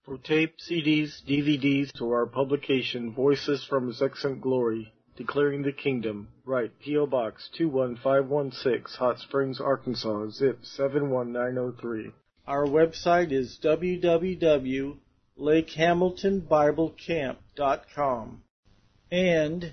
For tape, CDs, DVDs, to our publication, Voices from His Excellent Glory, Declaring the Kingdom, write P.O. Box 21516, Hot Springs, Arkansas, zip 71903. Our website is www.lakehamiltonbiblecamp.com and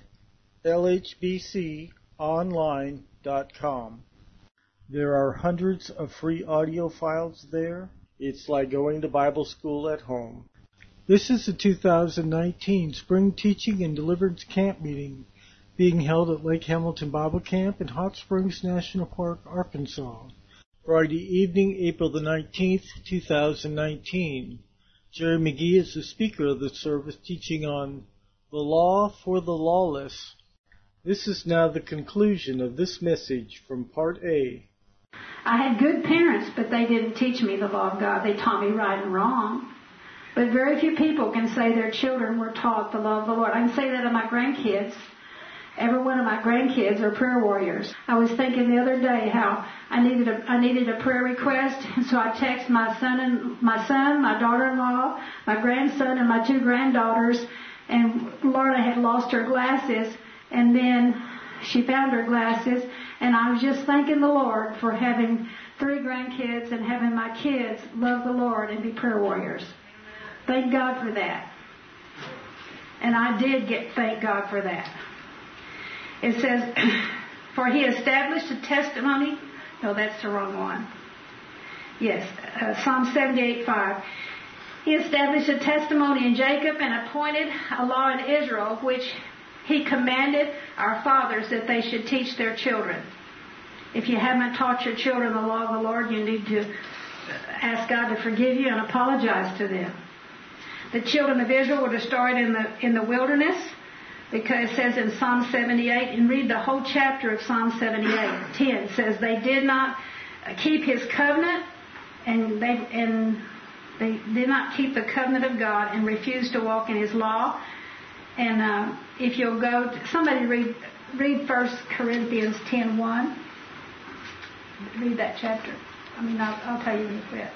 lhbconline.com. There are hundreds of free audio files there. It's like going to Bible school at home. This is the 2019 Spring Teaching and Deliverance Camp Meeting being held at Lake Hamilton Bible Camp in Hot Springs National Park, Arkansas. Friday evening, April the 19th, 2019. Jerry McGee is the speaker of the service, teaching on the law for the lawless. This is now the conclusion of this message from Part A. I had good parents, but they didn't teach me the law of God. They taught me right and wrong. But very few people can say their children were taught the law of the Lord. I can say that of my grandkids. Every one of my grandkids are prayer warriors. I was thinking the other day how I needed a prayer request, and so I texted my son, my daughter-in-law, my grandson, and my two granddaughters. And Lorna had lost her glasses, and then she found her glasses, and I was just thanking the Lord for having 3 grandkids and having my kids love the Lord and be prayer warriors. Thank God for that. And I did thank God for that. It says, for he established a testimony. No, that's the wrong one. Yes, Psalm 78:5. He established a testimony in Jacob and appointed a law in Israel, which he commanded our fathers that they should teach their children. If you haven't taught your children the law of the Lord, you need to ask God to forgive you and apologize to them. The children of Israel were destroyed in the wilderness, because it says in Psalm 78, and read the whole chapter of Psalm 78:10, says they did not keep his covenant, and they did not keep the covenant of God and refused to walk in his law. And if you'll go, somebody read 1 Corinthians 10:1. Read that chapter. I'll tell you when you quit.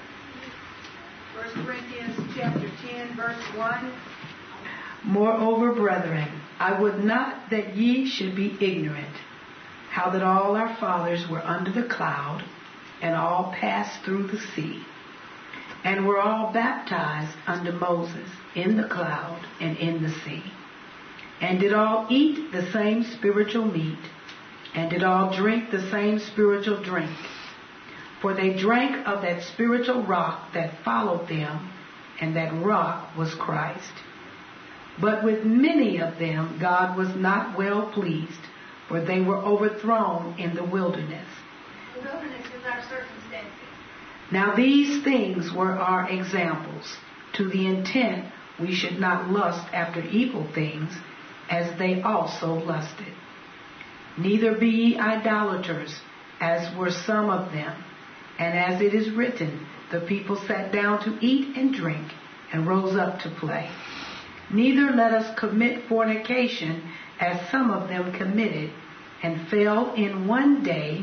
1 Corinthians chapter 10, verse 1. Moreover, brethren, I would not that ye should be ignorant, how that all our fathers were under the cloud, and all passed through the sea, and were all baptized unto Moses in the cloud and in the sea, and did all eat the same spiritual meat, and did all drink the same spiritual drink. For they drank of that spiritual rock that followed them, and that rock was Christ. But with many of them God was not well pleased, for they were overthrown in the wilderness. The wilderness is our circumstances. Now these things were our examples, to the intent we should not lust after evil things, as they also lusted. Neither be ye idolaters, as were some of them. And as it is written, the people sat down to eat and drink, and rose up to play. Neither let us commit fornication, as some of them committed, and fell in one day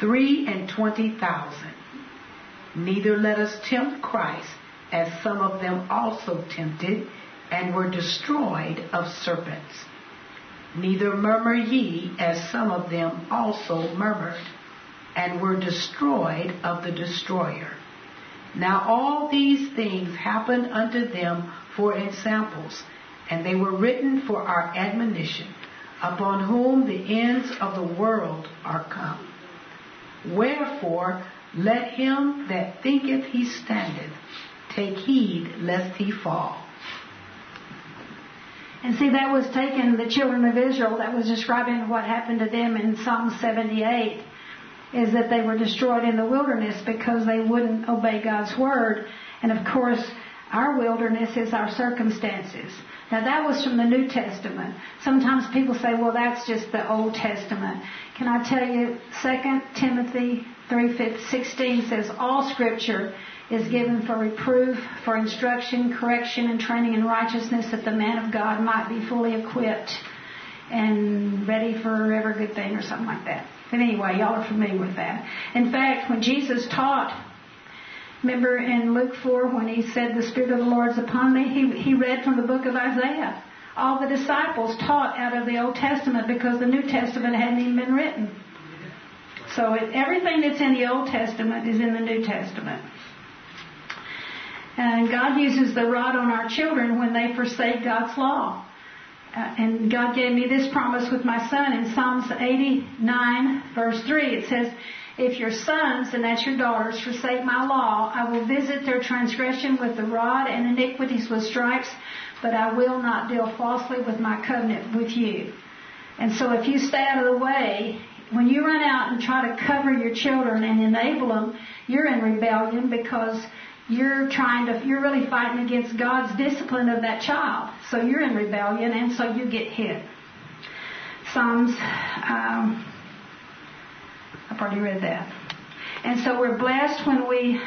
23,000. Neither let us tempt Christ, as some of them also tempted, and were destroyed of serpents. Neither murmur ye, as some of them also murmured, and were destroyed of the destroyer. Now all these things happened unto them for examples, and they were written for our admonition, upon whom the ends of the world are come. Wherefore let him that thinketh he standeth take heed lest he fall. And see, that was taken, the children of Israel, that was describing what happened to them in Psalm 78, is that they were destroyed in the wilderness because they wouldn't obey God's word. And of course, our wilderness is our circumstances. Now that was from the New Testament. Sometimes people say, well, that's just the Old Testament. Can I tell you, 2 Timothy 3:16 says, all Scripture is given for reproof, for instruction, correction, and training in righteousness, that the man of God might be fully equipped and ready for every good thing, or something like that. But anyway, y'all are familiar with that. In fact, when Jesus taught Remember in Luke 4 when he said, the Spirit of the Lord is upon me? He read from the book of Isaiah. All the disciples taught out of the Old Testament because the New Testament hadn't even been written. So everything that's in the Old Testament is in the New Testament. And God uses the rod on our children when they forsake God's law. And God gave me this promise with my son in Psalms 89, verse 3. It says, if your sons, and that's your daughters, forsake my law, I will visit their transgression with the rod and iniquities with stripes, but I will not deal falsely with my covenant with you. And so if you stay out of the way, when you run out and try to cover your children and enable them, you're in rebellion because you're really fighting against God's discipline of that child. So you're in rebellion, and so you get hit. Psalms, I've already read that. And so we're blessed when we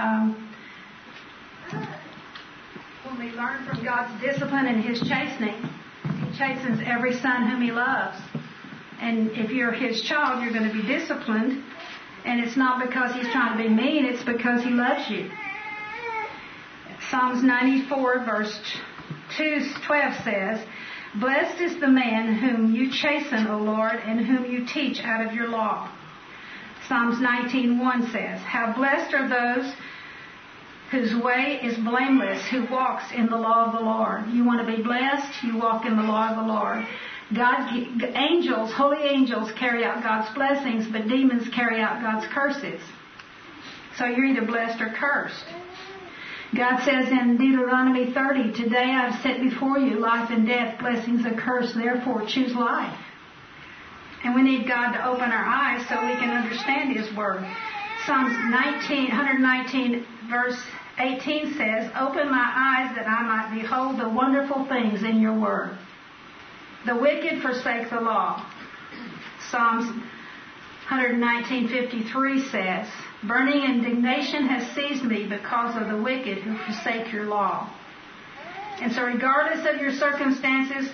learn from God's discipline and His chastening. He chastens every son whom He loves. And if you're His child, you're going to be disciplined. And it's not because He's trying to be mean, it's because He loves you. Psalms 94 verse 2:12 says, blessed is the man whom you chasten, O Lord, and whom you teach out of your law. Psalms 19:1 says, how blessed are those whose way is blameless, who walks in the law of the Lord. You want to be blessed? You walk in the law of the Lord. Holy angels carry out God's blessings, but demons carry out God's curses. So you're either blessed or cursed. God says in Deuteronomy 30, today I've set before you life and death, blessings and curse, therefore choose life. And we need God to open our eyes so we can understand His Word. Psalms 119 verse 18 says, open my eyes that I might behold the wonderful things in your Word. The wicked forsake the law. Psalms 119:53 says, burning indignation has seized me because of the wicked who forsake your law. And so regardless of your circumstances,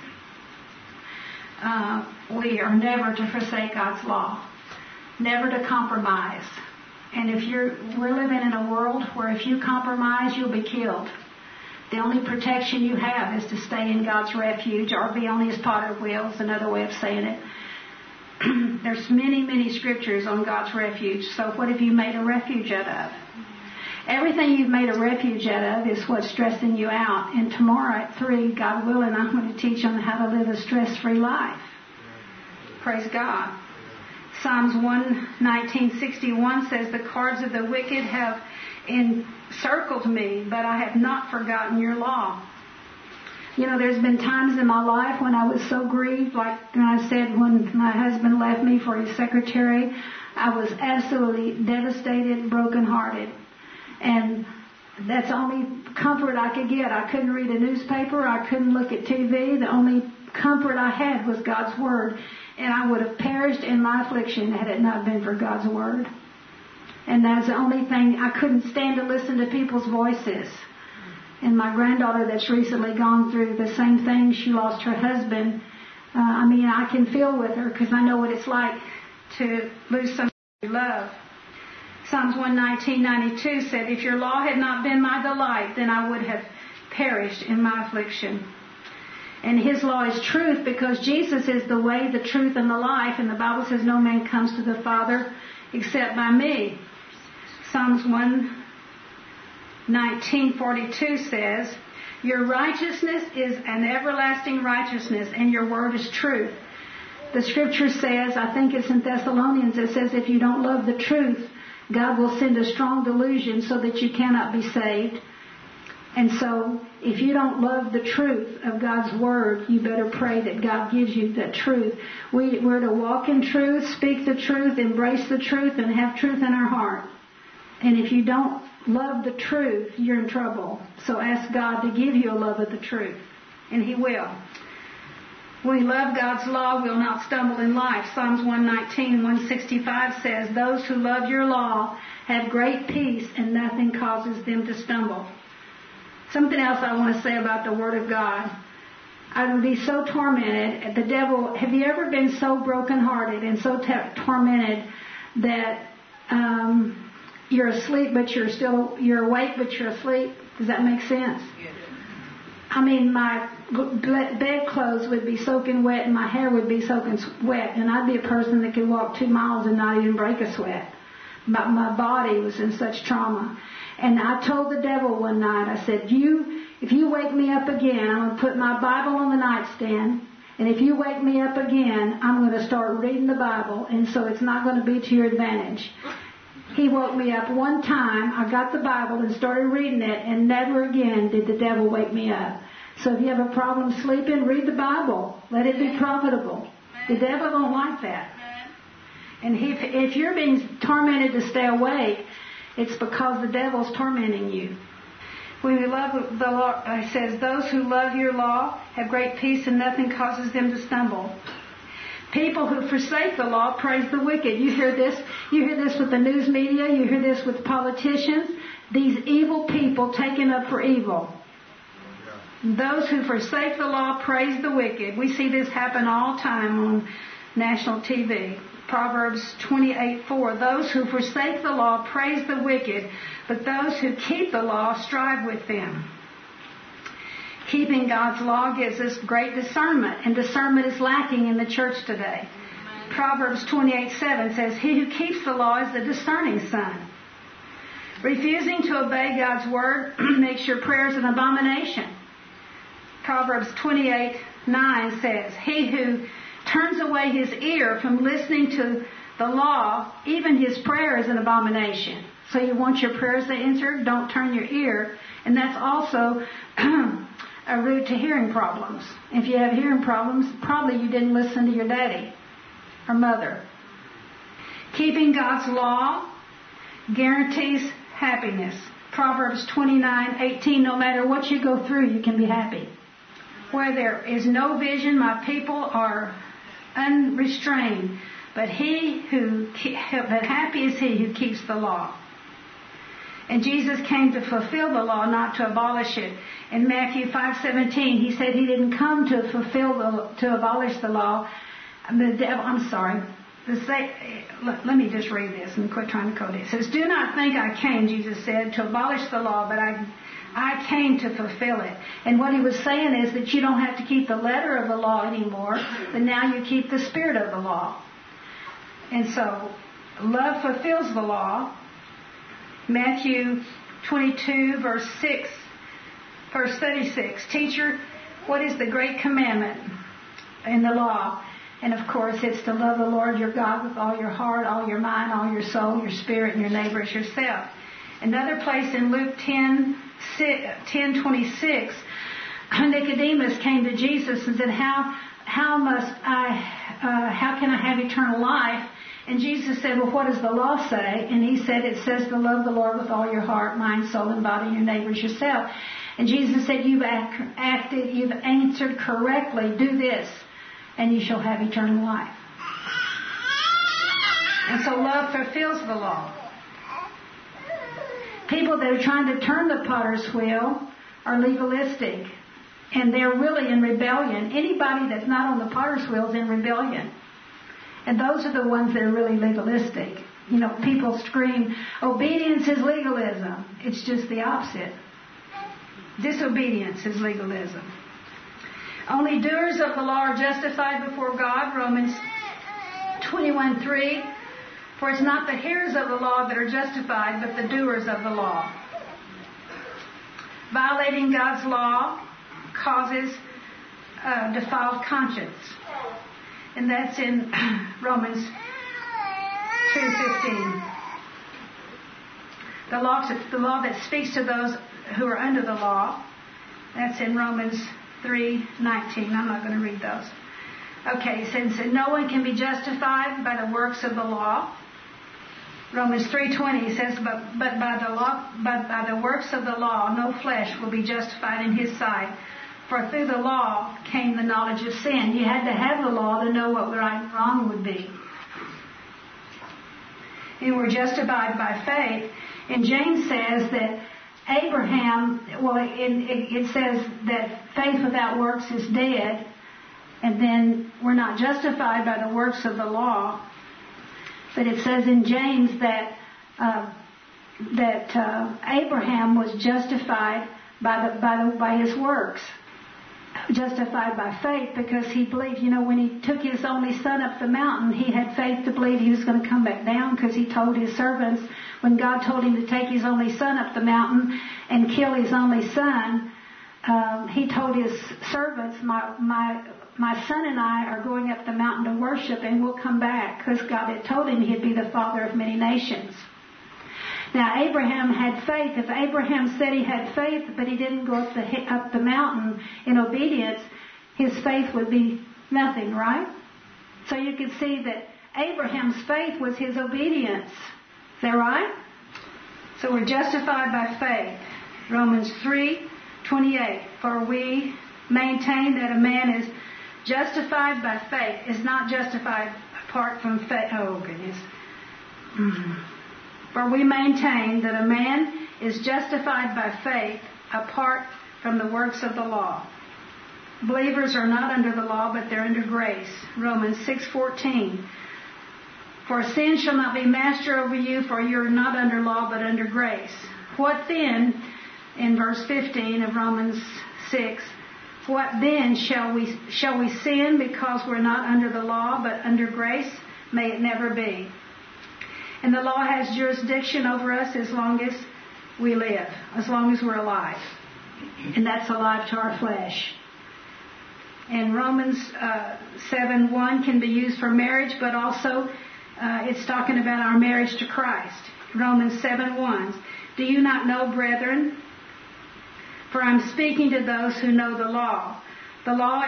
we are never to forsake God's law. Never to compromise. And we're living in a world where if you compromise, you'll be killed. The only protection you have is to stay in God's refuge, or be on His potter's wheel is another way of saying it. There's many, many scriptures on God's refuge. So what have you made a refuge out of? Everything you've made a refuge out of is what's stressing you out. And tomorrow at 3, God willing, I'm going to teach on how to live a stress-free life. Praise God. Psalms 119:61 says, the cords of the wicked have encircled me, but I have not forgotten your law. You know, there's been times in my life when I was so grieved, like I said, when my husband left me for his secretary, I was absolutely devastated, brokenhearted. And that's the only comfort I could get. I couldn't read a newspaper. I couldn't look at TV. The only comfort I had was God's Word. And I would have perished in my affliction had it not been for God's Word. And that's the only thing. I couldn't stand to listen to people's voices. And my granddaughter that's recently gone through the same thing, she lost her husband. I can feel with her because I know what it's like to lose somebody you love. Psalms 119:92 said, if your law had not been my delight, then I would have perished in my affliction. And His law is truth because Jesus is the way, the truth, and the life. And the Bible says no man comes to the Father except by me. Psalms 119:42 says, your righteousness is an everlasting righteousness, and your word is truth. The scripture says, I think it's in Thessalonians, it says, if you don't love the truth, God will send a strong delusion so that you cannot be saved. And so, if you don't love the truth of God's Word, you better pray that God gives you that truth. We're to walk in truth, speak the truth, embrace the truth, and have truth in our heart. And if you don't love the truth, you're in trouble. So ask God to give you a love of the truth. And He will. When we love God's law, we'll not stumble in life. Psalms 119:165 says, those who love your law have great peace, and nothing causes them to stumble. Something else I want to say about the Word of God. I would be so tormented. The devil, have you ever been so brokenhearted and so tormented that you're asleep, but you're awake, but you're asleep. Does that make sense? Yes. I mean, my bed clothes would be soaking wet and my hair would be soaking wet, and I'd be a person that could walk 2 miles and not even break a sweat. But my body was in such trauma. And I told the devil one night, I said, if you wake me up again, I'm going to put my Bible on the nightstand, and if you wake me up again, I'm going to start reading the Bible, and so it's not going to be to your advantage. He woke me up one time. I got the Bible and started reading it, and never again did the devil wake me up. So if you have a problem sleeping, read the Bible. Let it be profitable. The devil don't like that. And if you're being tormented to stay awake, it's because the devil's tormenting you. We love the law. It says, those who love your law have great peace and nothing causes them to stumble. People who forsake the law praise the wicked. You hear this with the news media. You hear this with politicians. These evil people taken up for evil. Those who forsake the law praise the wicked. We see this happen all the time on national TV. Proverbs 28:4. Those who forsake the law praise the wicked, but those who keep the law strive with them. Keeping God's law gives us great discernment, and discernment is lacking in the church today. Proverbs 28:7 says, he who keeps the law is the discerning son. Refusing to obey God's word makes your prayers an abomination. Proverbs 28:9 says, he who turns away his ear from listening to the law, even his prayer is an abomination. So you want your prayers to answer? Don't turn your ear. And that's also a root to hearing problems. If you have hearing problems, probably you didn't listen to your daddy or mother. Keeping God's law guarantees happiness. Proverbs 29:18, no matter what you go through, you can be happy. Where there is no vision, my people are unrestrained, but happy is he who keeps the law. And Jesus came to fulfill the law, not to abolish it. In Matthew 5:17, he said he didn't come to abolish the law. Let me just read this and quit trying to code it. It says, do not think I came, Jesus said, to abolish the law, but I came to fulfill it. And what he was saying is that you don't have to keep the letter of the law anymore, but now you keep the spirit of the law. And so, love fulfills the law. Matthew 22, verse 36. Teacher, what is the great commandment in the law? And of course, it's to love the Lord your God with all your heart, all your mind, all your soul, your spirit, and your neighbor as yourself. Another place in Luke 10:26, Nicodemus came to Jesus and said, how can I have eternal life? And Jesus said, well, what does the law say? And he said, it says to love the Lord with all your heart, mind, soul, and body, and your neighbor as yourself. And Jesus said, you've answered correctly. Do this, and you shall have eternal life. And so love fulfills the law. People that are trying to turn the potter's wheel are legalistic, and they're really in rebellion. Anybody that's not on the potter's wheel is in rebellion. And those are the ones that are really legalistic. You know, people scream, obedience is legalism. It's just the opposite. Disobedience is legalism. Only doers of the law are justified before God, Romans 21:3. For it's not the hearers of the law that are justified, but the doers of the law. Violating God's law causes a defiled conscience. And that's in Romans 2:15. The law that speaks to those who are under the law, that's in Romans 3:19. I'm not going to read those. Okay, since no one can be justified by the works of the law. Romans 3:20 says, but by the works of the law, no flesh will be justified in his sight. For through the law came the knowledge of sin. You had to have the law to know what right and wrong would be. And we're justified by faith. And James says that Abraham, it says that faith without works is dead. And then we're not justified by the works of the law. But it says in James that Abraham was justified by his works, justified by faith, because he believed. When he took his only son up the mountain, he had faith to believe he was going to come back down, because he told his servants, when God told him to take his only son up the mountain and kill his only son, he told his servants, my son and I are going up the mountain to worship, and we'll come back, because God had told him he'd be the father of many nations. Now, Abraham had faith. If Abraham said he had faith, but he didn't go up the mountain in obedience, his faith would be nothing, right? So you could see that Abraham's faith was his obedience. Is that right? So we're justified by faith. Romans 3:28. For we maintain that a man is justified by faith, is not justified apart from faith. Oh, goodness. For we maintain that a man is justified by faith apart from the works of the law. Believers are not under the law, but they're under grace. Romans 6:14. For sin shall not be master over you, for you are not under law, but under grace. What then, in verse 15 of Romans 6, what then shall we sin because we're not under the law, but under grace? May it never be. And the law has jurisdiction over us as long as we live, as long as we're alive. And that's alive to our flesh. And Romans 7:1 can be used for marriage, but also it's talking about our marriage to Christ. Romans 7:1. Do you not know, brethren? For I'm speaking to those who know the law. The law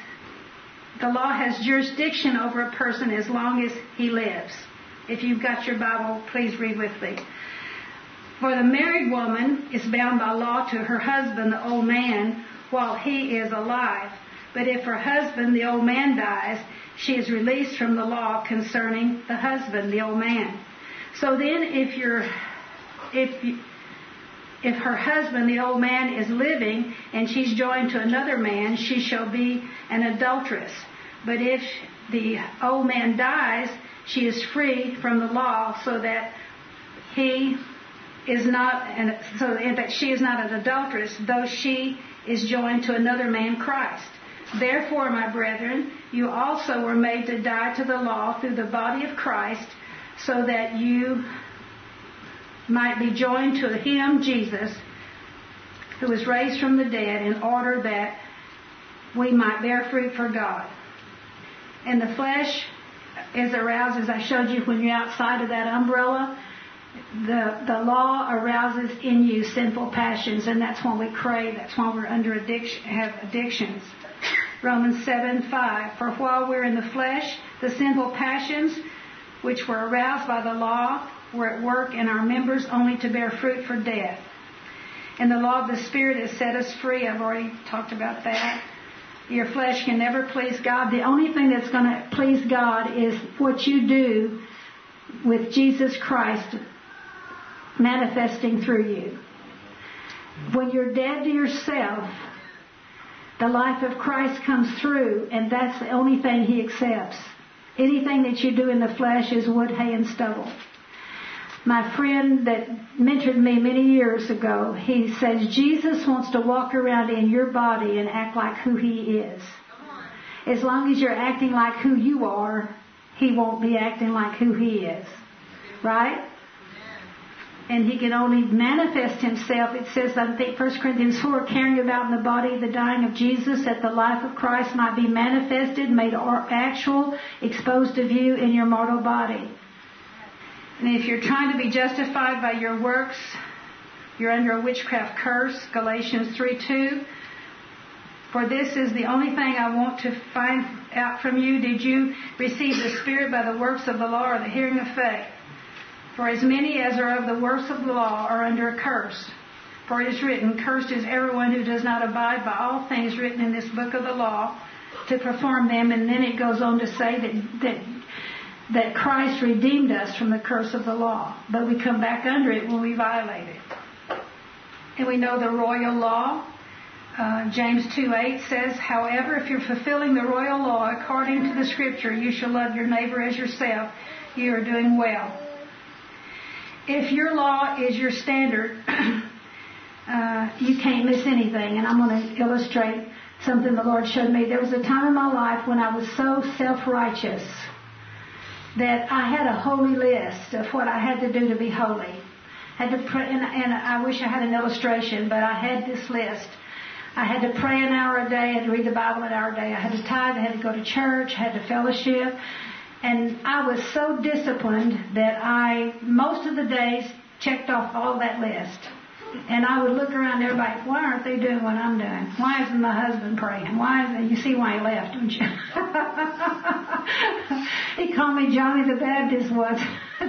has jurisdiction over a person as long as he lives. If you've got your Bible, please read with me. For the married woman is bound by law to her husband, the old man, while he is alive. But if her husband, the old man, dies, she is released from the law concerning the husband, the old man. So then if her husband, the old man, is living and she's joined to another man, she shall be an adulteress. But if the old man dies, she is free from the law, so that she is not an adulteress, though she is joined to another man, Christ. Therefore, my brethren, you also were made to die to the law through the body of Christ, so that you might be joined to him, Jesus, who was raised from the dead, in order that we might bear fruit for God. And the flesh is aroused, as I showed you when you're outside of that umbrella. The law arouses in you sinful passions, and that's when we crave. That's when we're under have addictions. Romans 7:5. For while we're in the flesh, the sinful passions which were aroused by the law were at work in our members only to bear fruit for death. And the law of the Spirit has set us free. I've already talked about that. Your flesh can never please God. The only thing that's going to please God is what you do with Jesus Christ manifesting through you. When you're dead to yourself, the life of Christ comes through, and that's the only thing He accepts. Anything that you do in the flesh is wood, hay, and stubble. My friend that mentored me many years ago, he says, Jesus wants to walk around in your body and act like who He is. As long as you're acting like who you are, He won't be acting like who He is. Right? And He can only manifest Himself. It says, I think 1 Corinthians 4, carrying about in the body the dying of Jesus, that the life of Christ might be manifested, made actual, exposed to view in your mortal body. And if you're trying to be justified by your works, you're under a witchcraft curse. Galatians 3:2. For this is the only thing I want to find out from you. Did you receive the Spirit by the works of the law or the hearing of faith? For as many as are of the works of the law are under a curse. For it is written, cursed is everyone who does not abide by all things written in this book of the law to perform them. And then it goes on to say that Christ redeemed us from the curse of the law. But we come back under it when we violate it. And we know the royal law. James 2:8 says, however, if you're fulfilling the royal law according to the Scripture, you shall love your neighbor as yourself, you are doing well. if your law is your standard, you can't miss anything. And I'm going to illustrate something the Lord showed me. There was a time in my life when I was so self-righteous that I had a holy list of what I had to do to be holy. Had to pray, and I wish I had an illustration, but I had this list. I had to pray an hour a day, I had to read the Bible an hour a day, I had to tithe, I had to go to church, I had to fellowship. And I was so disciplined that I, most of the days, checked off all that list. And I would look around everybody, why aren't they doing what I'm doing? Why isn't my husband praying? Why isn't, you see why he left, don't you? He called me Johnny the Baptist once.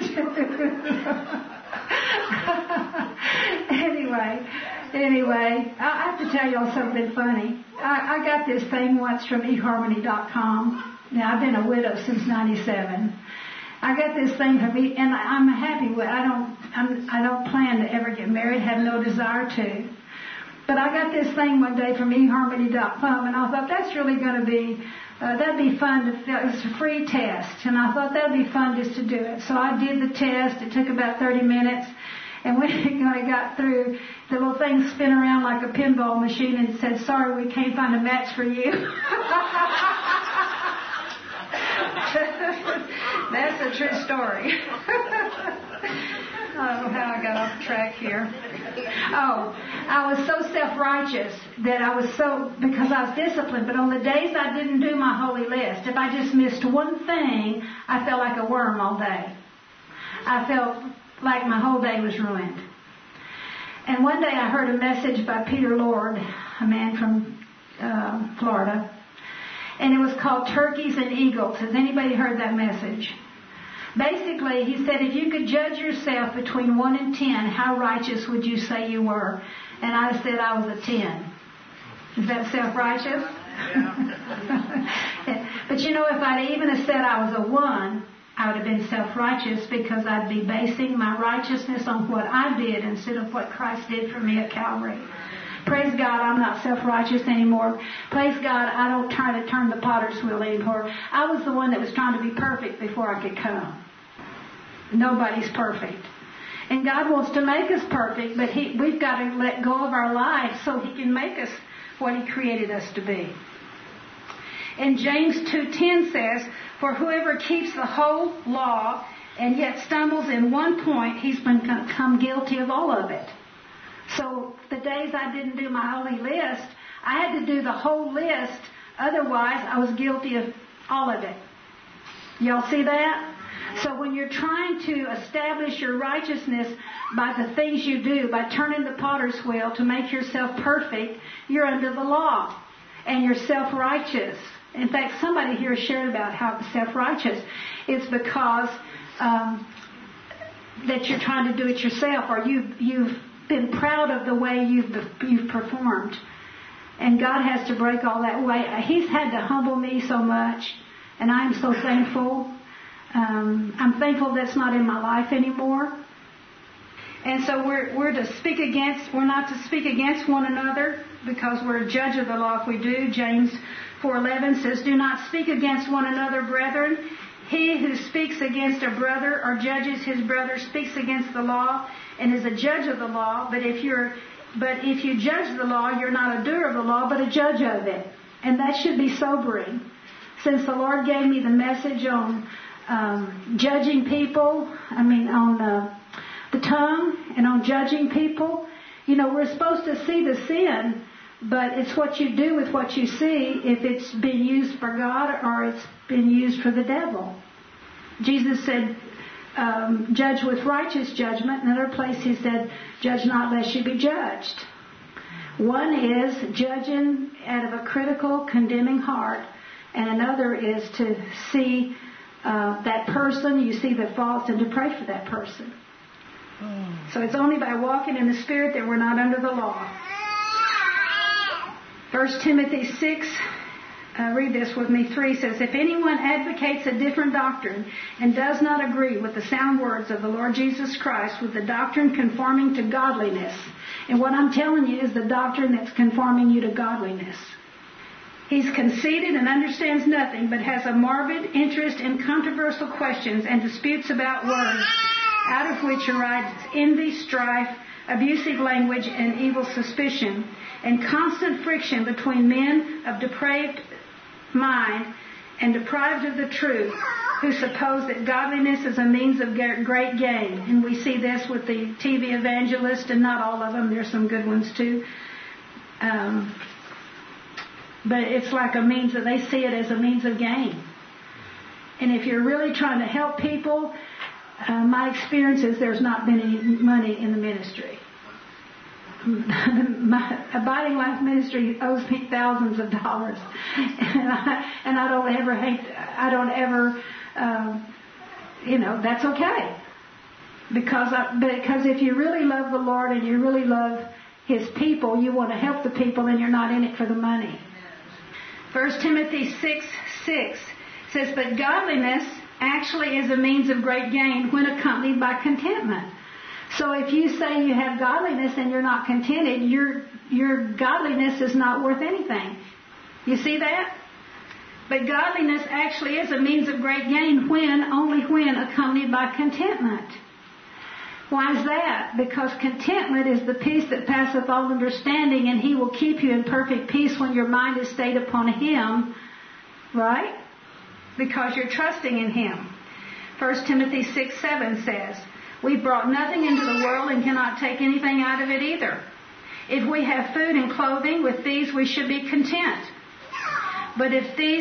Anyway, I have to tell y'all something funny. I got this thing once from eHarmony.com. Now, I've been a widow since 97. I got this thing from and I'm happy with it. I don't plan to ever get married, have no desire to. But I got this thing one day from eHarmony.com, and I thought that's really going to be, that'd be fun. It was a free test, and I thought that'd be fun just to do it. So I did the test. It took about 30 minutes. And when I got through, the little thing spin around like a pinball machine and said, sorry, we can't find a match for you. That's a true story. I don't know how I got off track here. Oh, I was so self-righteous that because I was disciplined, but on the days I didn't do my holy list, if I just missed one thing, I felt like a worm all day. I felt like my whole day was ruined. And one day I heard a message by Peter Lord, a man from Florida, and it was called Turkeys and Eagles. Has anybody heard that message? Basically, he said, if you could judge yourself between 1 and 10, how righteous would you say you were? And I said I was a 10. Is that self-righteous? Yeah. But you know, if I'd even have said I was a 1, I would have been self-righteous because I'd be basing my righteousness on what I did instead of what Christ did for me at Calvary. Praise God, I'm not self-righteous anymore. Praise God, I don't try to turn the potter's wheel anymore. I was the one that was trying to be perfect before I could come. Nobody's perfect. And God wants to make us perfect, but we've got to let go of our lives so He can make us what He created us to be. And James 2:10 says, for whoever keeps the whole law and yet stumbles in one point, he's become guilty of all of it. So the days I didn't do my holy list, I had to do the whole list. Otherwise, I was guilty of all of it. Y'all see that? So when you're trying to establish your righteousness by the things you do, by turning the potter's wheel to make yourself perfect, you're under the law and you're self-righteous. In fact, somebody here shared about how self-righteous is because that you're trying to do it yourself, or you've been proud of the way you've performed. And God has to break all that away. He's had to humble me so much, and I'm so thankful. I'm thankful that's not in my life anymore. And so we're not to speak against one another because we're a judge of the law if we do. James 4:11 says, do not speak against one another, brethren. He who speaks against a brother or judges his brother speaks against the law and is a judge of the law. But if you judge the law, you're not a doer of the law, but a judge of it. And that should be sobering. Since the Lord gave me the message on judging people, on the tongue and on judging people, we're supposed to see the sin, but it's what you do with what you see, if it's been used for God or it's been used for the devil. Jesus said, judge with righteous judgment. In another place He said, judge not lest you be judged. One is judging out of a critical, condemning heart, and another is to see that person, you see the faults, and to pray for that person. So it's only by walking in the Spirit that we're not under the law. 1 Timothy 6, read this with me, 3 says, if anyone advocates a different doctrine and does not agree with the sound words of the Lord Jesus Christ, with the doctrine conforming to godliness, and what I'm telling you is the doctrine that's conforming you to godliness. He's conceited and understands nothing, but has a morbid interest in controversial questions and disputes about words. out of which arises envy, strife, abusive language, and evil suspicion, and constant friction between men of depraved mind and deprived of the truth, who suppose that godliness is a means of great gain. And we see this with the TV evangelists, and not all of them. There's some good ones too. But it's like a means that they see it as a means of gain. And if you're really trying to help people, my experience is there's not been any money in the ministry. My Abiding Life Ministry owes me thousands of dollars, and I don't ever, that's okay, because if you really love the Lord and you really love His people, you want to help the people, and you're not in it for the money. 1 Timothy 6:6 says, "But godliness actually is a means of great gain when accompanied by contentment." So if you say you have godliness and you're not contented, your godliness is not worth anything. You see that? But godliness actually is a means of great gain only when accompanied by contentment. Why is that? Because contentment is the peace that passeth all understanding, and He will keep you in perfect peace when your mind is stayed upon Him, right? Because you're trusting in Him. 1 Timothy 6:7 says, "We brought nothing into the world and cannot take anything out of it either. If we have food and clothing, with these we should be content. But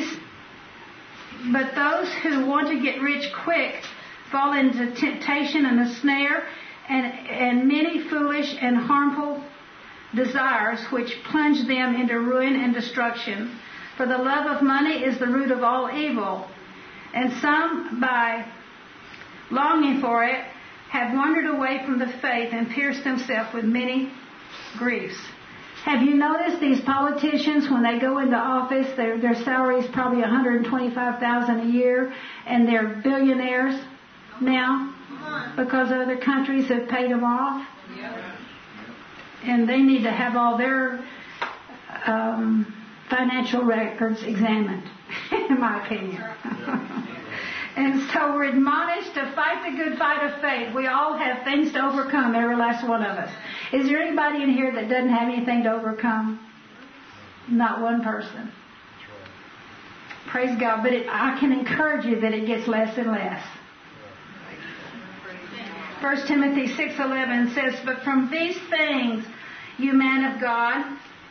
those who want to get rich quick fall into temptation and a snare and many foolish and harmful desires, which plunge them into ruin and destruction. For the love of money is the root of all evil, and some, by longing for it, have wandered away from the faith and pierced themselves with many griefs." Have you noticed these politicians, when they go into office, their salary is probably $125,000 a year, and they're billionaires now because other countries have paid them off? And they need to have all their financial records examined, in my opinion. And so we're admonished to fight the good fight of faith. We all have things to overcome, every last one of us. Is there anybody in here that doesn't have anything to overcome? Not one person. Praise God. But I can encourage you that it gets less and less. 1 Timothy 6:11 says, "But from these things, you man of God,"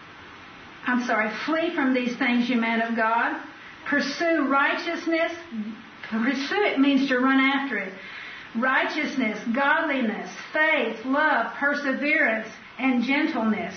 flee from these things, you man of God. "Pursue righteousness." Pursue it means to run after it. Righteousness, godliness, faith, love, perseverance, and gentleness.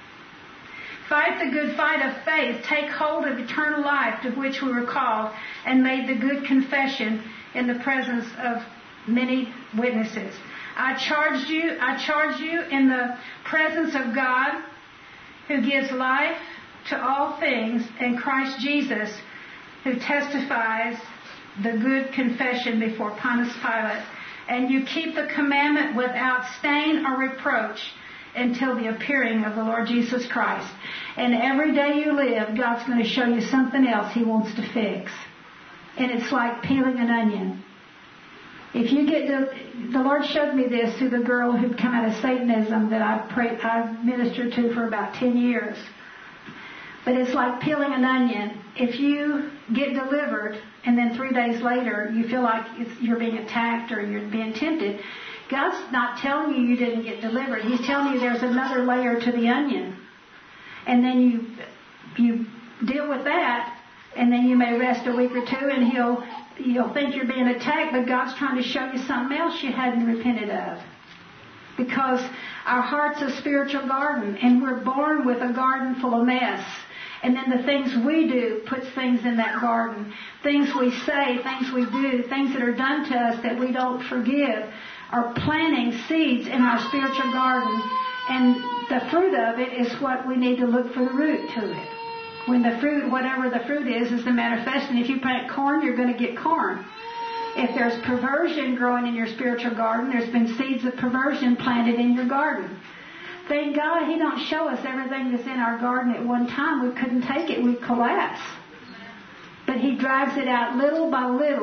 Fight the good fight of faith. Take hold of eternal life, to which we were called, and made the good confession in the presence of many witnesses. I charge you in the presence of God, who gives life to all things, and Christ Jesus, who testifies the good confession before Pontius Pilate, and you keep the commandment without stain or reproach until the appearing of the Lord Jesus Christ. And every day you live, God's going to show you something else He wants to fix. And it's like peeling an onion. If you the Lord showed me this through the girl who'd come out of Satanism that I ministered to for about 10 years. But it's like peeling an onion. If you get delivered and then 3 days later you feel like you're being attacked or you're being tempted, God's not telling you didn't get delivered. He's telling you there's another layer to the onion. And then you deal with that, and then you may rest a week or two, and you'll think you're being attacked, but God's trying to show you something else you hadn't repented of. Because our heart's a spiritual garden, and we're born with a garden full of mess. And then the things we do puts things in that garden. Things we say, things we do, things that are done to us that we don't forgive are planting seeds in our spiritual garden. And the fruit of it is what we need to look for the root to it. When the fruit, whatever the fruit is the manifestation. If you plant corn, you're going to get corn. If there's perversion growing in your spiritual garden, there's been seeds of perversion planted in your garden. Thank God He don't show us everything that's in our garden at one time. We couldn't take it. We'd collapse. But He drives it out little by little.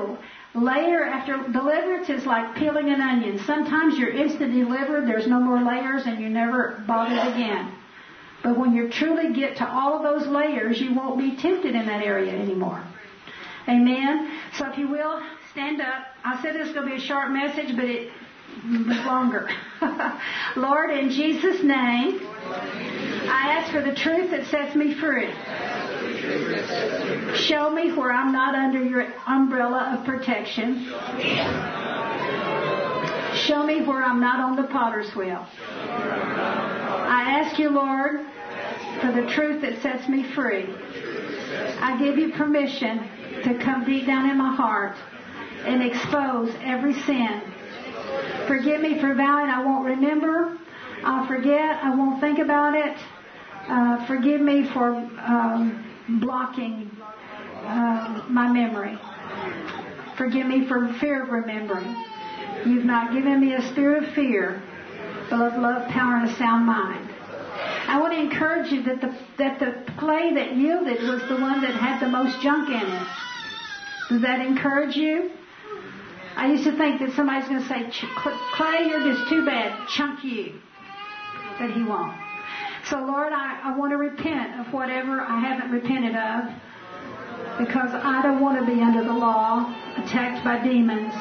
Layer after deliverance is like peeling an onion. Sometimes you're instantly delivered, there's no more layers, and you're never bothered again. But when you truly get to all of those layers, you won't be tempted in that area anymore. Amen? So if you will, stand up. I said this is going to be a short message, but it was longer. Lord, in Jesus' name, I ask for the truth that sets me free. Show me where I'm not under your umbrella of protection. Show me where I'm not on the potter's wheel. I ask you, Lord, for the truth that sets me free. I give you permission to come deep down in my heart and expose every sin. Forgive me for vowing I won't remember. I'll forget. I won't think about it. Forgive me for blocking my memory. Forgive me for fear of remembering. You've not given me a spirit of fear, but of love, power, and a sound mind. I want to encourage you that the clay that yielded was the one that had the most junk in it. Does that encourage you? I used to think that somebody's going to say, Clay, you're just too bad. Chunk you. But he won't. So, Lord, I want to repent of whatever I haven't repented of, because I don't want to be under the law, attacked by demons.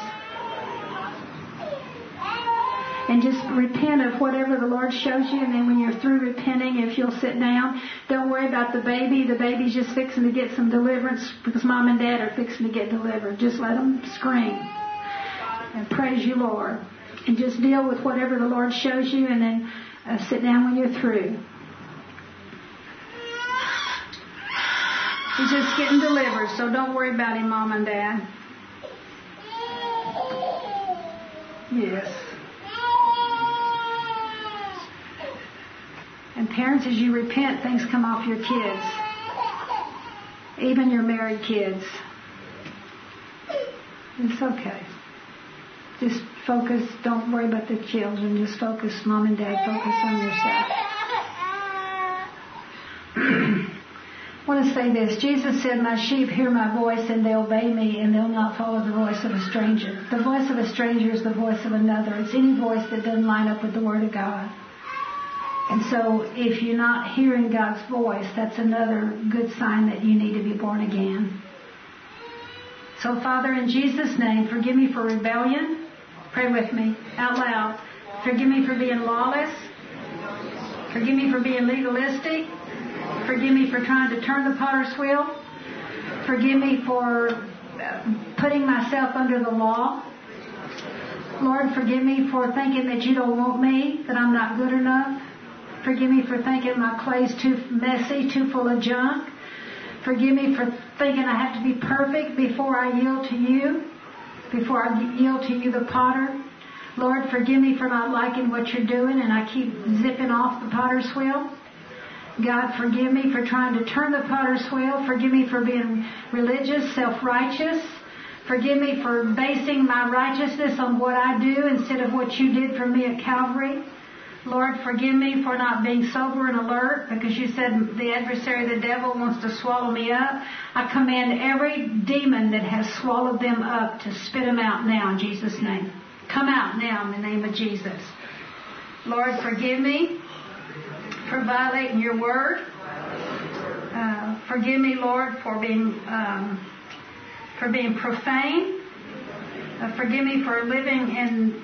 And just repent of whatever the Lord shows you. And then when you're through repenting, if you'll sit down, don't worry about the baby. The baby's just fixing to get some deliverance because Mom and Dad are fixing to get delivered. Just let them scream and praise you, Lord. And just deal with whatever the Lord shows you, and then sit down when you're through. He's just getting delivered, so don't worry about him, Mom and Dad. Yes. And parents, as you repent, things come off your kids. Even your married kids. It's okay. Just focus. Don't worry about the children. Just focus, Mom and Dad. Focus on yourself. I want to say this. Jesus said, my sheep hear my voice and they obey me, and they'll not follow the voice of a stranger. The voice of a stranger is the voice of another. It's any voice that doesn't line up with the Word of God. And so if you're not hearing God's voice, that's another good sign that you need to be born again. So, Father, in Jesus' name, forgive me for rebellion. Pray with me out loud. Forgive me for being lawless. Forgive me for being legalistic. Forgive me for trying to turn the potter's wheel. Forgive me for putting myself under the law. Lord, forgive me for thinking that you don't want me, that I'm not good enough. Forgive me for thinking my clay's too messy, too full of junk. Forgive me for thinking I have to be perfect before I yield to you, before I yield to you, the potter. Lord, forgive me for not liking what you're doing and I keep zipping off the potter's wheel. God, forgive me for trying to turn the potter's wheel. Forgive me for being religious, self-righteous. Forgive me for basing my righteousness on what I do instead of what you did for me at Calvary. Lord, forgive me for not being sober and alert, because you said the adversary, the devil, wants to swallow me up. I command every demon that has swallowed them up to spit them out now in Jesus' name. Come out now in the name of Jesus. Lord, forgive me for violating your word. Forgive me, Lord, for being profane. Forgive me for living in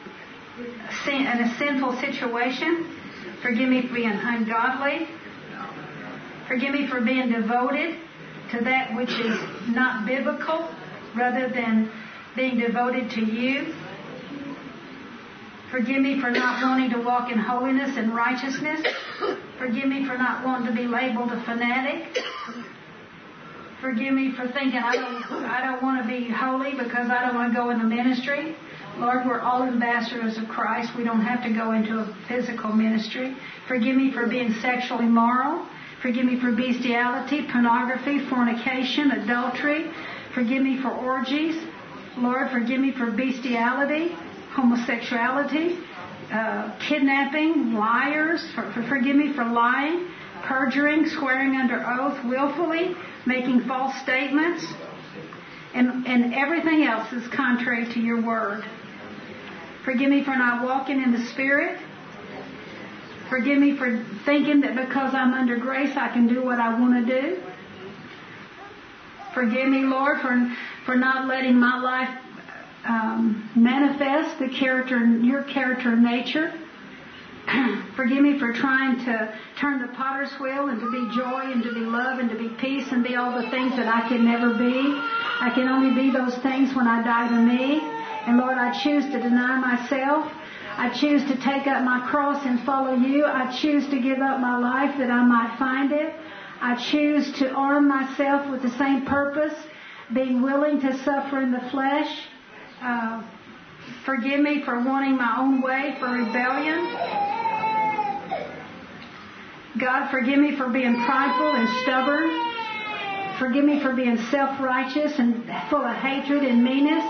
a sinful situation. Forgive me for being ungodly. Forgive me for being devoted to that which is not biblical rather than being devoted to you. Forgive me for not wanting to walk in holiness and righteousness. Forgive me for not wanting to be labeled a fanatic. Forgive me for thinking I don't want to be holy because I don't want to go in the ministry. Lord, we're all ambassadors of Christ. We don't have to go into a physical ministry. Forgive me for being sexually immoral. Forgive me for bestiality, pornography, fornication, adultery. Forgive me for orgies. Lord, forgive me for bestiality, homosexuality, kidnapping, liars. Forgive me for lying, perjuring, swearing under oath willfully, making false statements. and everything else is contrary to your word. Forgive me for not walking in the Spirit. Forgive me for thinking that because I'm under grace I can do what I want to do. Forgive me, Lord, for not letting my life manifest the character, your character and nature. Forgive me for trying to turn the potter's wheel and to be joy and to be love and to be peace and be all the things that I can never be. I can only be those things when I die to me. And Lord, I choose to deny myself. I choose to take up my cross and follow you. I choose to give up my life that I might find it. I choose to arm myself with the same purpose, being willing to suffer in the flesh. Forgive me for wanting my own way, for rebellion. God, forgive me for being prideful and stubborn. Forgive me for being self-righteous and full of hatred and meanness.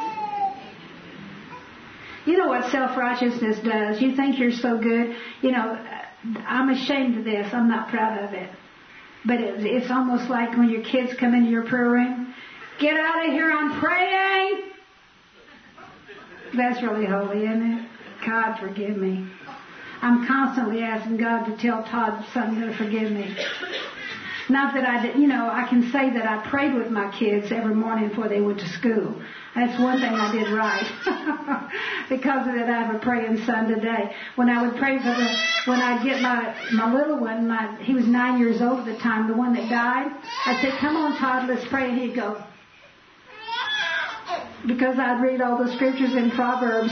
You know what self-righteousness does. You think you're so good. You know, I'm ashamed of this. I'm not proud of it. But it's almost like when your kids come into your prayer room. Get out of here, I'm praying. That's really holy, isn't it? God, forgive me. I'm constantly asking God to tell Todd something to forgive me. Not that I did, I can say that I prayed with my kids every morning before they went to school. That's one thing I did right. Because of that, I have a praying son today. When I would pray when I'd get my little one, he was 9 years old at the time, the one that died, I'd say, come on, Todd, let's pray. And he'd go, because I'd read all the scriptures in Proverbs,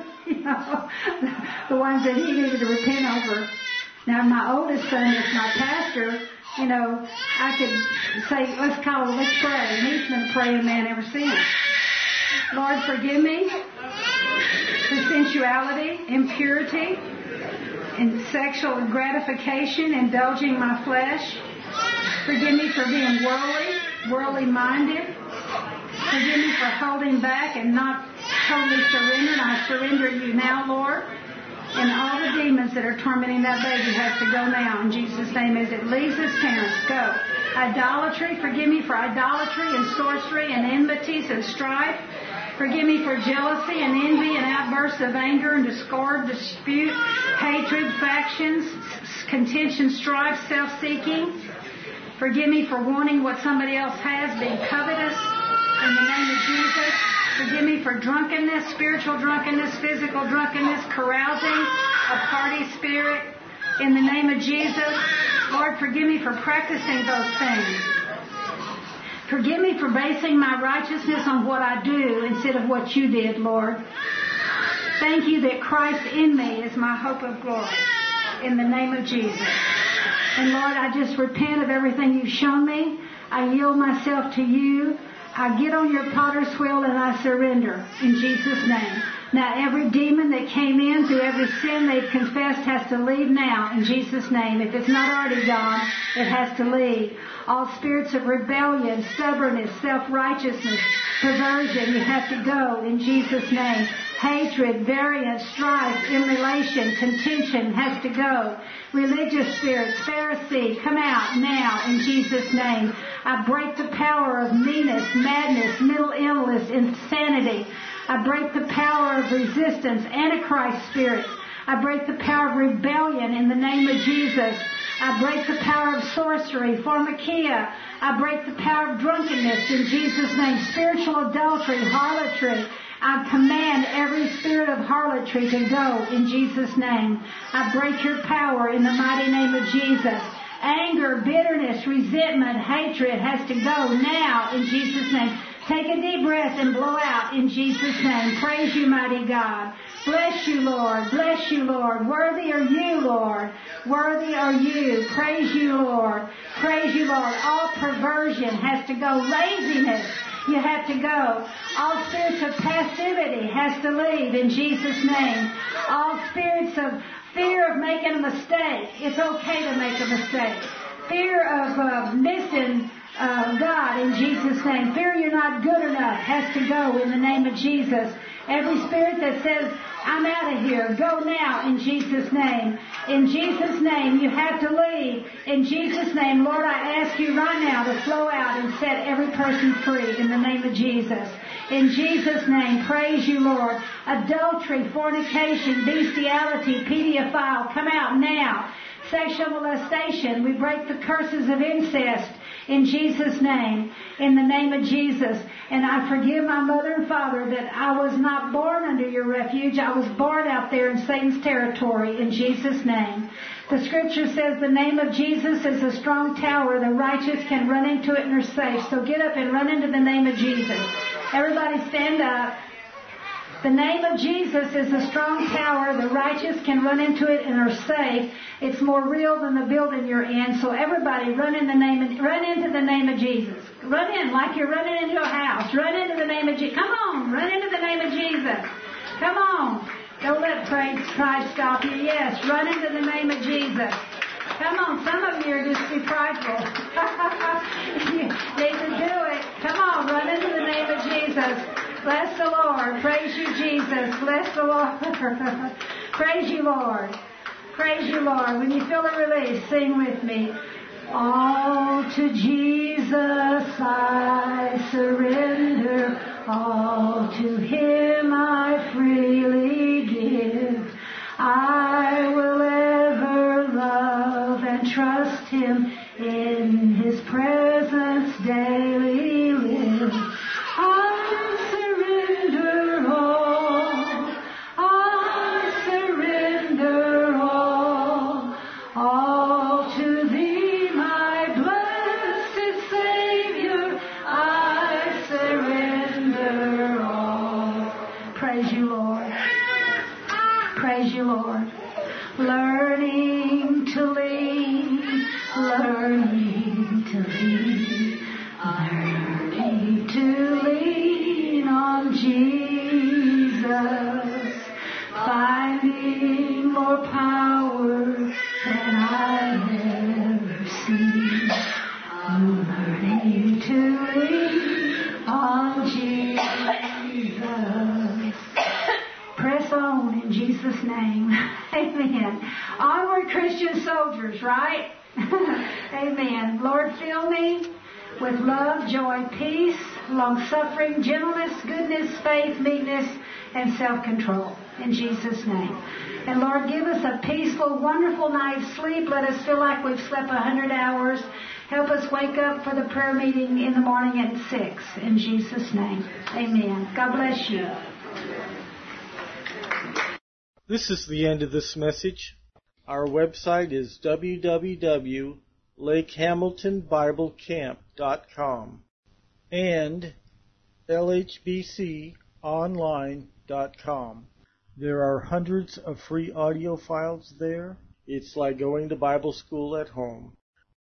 the ones that he needed to repent over. Now, my oldest son is my pastor. I could say, let's pray. And he's been a praying man ever since. Lord, forgive me for sensuality, impurity, and sexual gratification, indulging my flesh. Forgive me for being worldly minded. Forgive me for holding back and not totally surrendering. I surrender you now, Lord. And all the demons that are tormenting that baby has to go now in Jesus' name as it leaves his parents. Go. Idolatry. Forgive me for idolatry and sorcery and enmities and strife. Forgive me for jealousy and envy and outbursts of anger and discord, dispute, hatred, factions, contention, strife, self-seeking. Forgive me for wanting what somebody else has, being covetous. In the name of Jesus. Forgive me for drunkenness, spiritual drunkenness, physical drunkenness, carousing, a party spirit. In the name of Jesus. Lord, forgive me for practicing those things. Forgive me for basing my righteousness on what I do instead of what you did, Lord. Thank you that Christ in me is my hope of glory. In the name of Jesus. And Lord, I just repent of everything you've shown me. I yield myself to you. I get on your potter's wheel and I surrender in Jesus' name. Now, every demon that came in through every sin they've confessed has to leave now in Jesus' name. If it's not already gone, it has to leave. All spirits of rebellion, stubbornness, self-righteousness, perversion, you have to go in Jesus' name. Hatred, variance, strife, immolation, contention has to go. Religious spirits, Pharisee, come out now in Jesus' name. I break the power of meanness, madness, mental illness, insanity. I break the power of resistance, Antichrist spirits. I break the power of rebellion in the name of Jesus. I break the power of sorcery, pharmakia. I break the power of drunkenness in Jesus' name. Spiritual adultery, harlotry. I command every spirit of harlotry to go in Jesus' name. I break your power in the mighty name of Jesus. Anger, bitterness, resentment, hatred has to go now in Jesus' name. Take a deep breath and blow out in Jesus' name. Praise you, mighty God. Bless you, Lord. Bless you, Lord. Worthy are you, Lord. Worthy are you. Praise you, Lord. Praise you, Lord. All perversion has to go. Laziness, you have to go. All spirits of passivity has to leave in Jesus' name. All spirits of fear of making a mistake. It's okay to make a mistake. Fear of missing God in Jesus' name. Fear you're not good enough has to go in the name of Jesus. Every spirit that says, I'm out of here, go now in Jesus' name. In Jesus' name, you have to leave. In Jesus' name, Lord, I ask you right now to flow out and set every person free in the name of Jesus. In Jesus' name, praise you, Lord. Adultery, fornication, bestiality, pedophile, come out now. Sexual molestation, we break the curses of incest in Jesus' name, in the name of Jesus. And I forgive my mother and father that I was not born under your refuge. I was born out there in Satan's territory in Jesus' name. The scripture says the name of Jesus is a strong tower. The righteous can run into it and are safe. So get up and run into the name of Jesus. Everybody stand up. The name of Jesus is a strong tower. The righteous can run into it and are safe. It's more real than the building you're in. So everybody run into the name of Jesus. Run in like you're running into a house. Run into the name of Jesus. Come on, run into the name of Jesus. Come on. Don't let pride stop you. Yes, run into the name of Jesus. Come on, some of you are just too prideful. You need to do it. Come on, run into the name of Jesus. Bless the Lord. Praise you, Jesus. Bless the Lord. Praise you, Lord. Praise you, Lord. When you feel the release, sing with me. All to Jesus I surrender. All to Him I freely give. I will ever love and trust Him. In His presence daily live. I surrender all. I surrender all. All to Thee, my blessed Savior. I surrender all. Praise you, Lord. Praise you, Lord. Learning to lean, learning to lean, learning to lean on Jesus, finding more power than I've ever seen, learning to lean on Jesus. Press on in Jesus' name. Amen. Onward, Christian soldiers, right? Amen. Lord, fill me with love, joy, peace, long-suffering, gentleness, goodness, faith, meekness, and self-control. In Jesus' name. And Lord, give us a peaceful, wonderful night's sleep. Let us feel like we've slept 100 hours. Help us wake up for the prayer meeting in the morning at 6. In Jesus' name. Amen. God bless you. This is the end of this message. Our website is www.lakehamiltonbiblecamp.com and lhbconline.com. There are hundreds of free audio files there. It's like going to Bible school at home.